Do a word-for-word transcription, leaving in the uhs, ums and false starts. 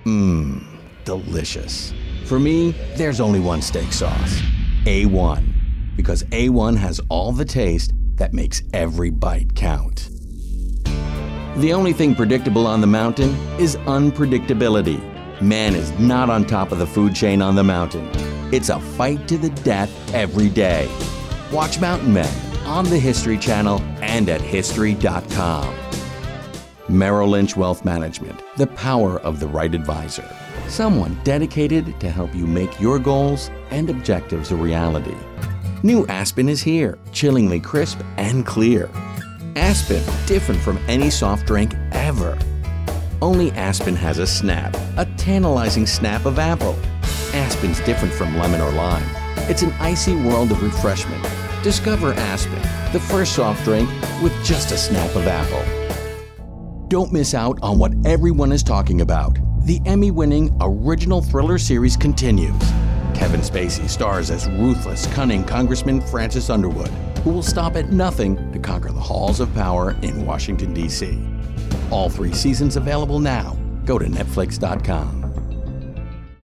Mmm, delicious. For me, there's only one steak sauce, A one, because A one has all the taste that makes every bite count. The only thing predictable on the mountain is unpredictability. Man is not on top of the food chain on the mountain. It's a fight to the death every day. Watch Mountain Men on the History Channel and at history dot com. Merrill Lynch Wealth Management, the power of the right advisor. Someone dedicated to help you make your goals and objectives a reality. New Aspen is here, chillingly crisp and clear. Aspen, different from any soft drink ever. Only Aspen has a snap, a tantalizing snap of apple. Aspen's different from lemon or lime. It's an icy world of refreshment. Discover Aspen, the first soft drink with just a snap of apple. Don't miss out on what everyone is talking about. The Emmy-winning original thriller series continues. Kevin Spacey stars as ruthless, cunning Congressman Francis Underwood, who will stop at nothing to conquer the halls of power in Washington, D C All three seasons available now. Go to netflix dot com.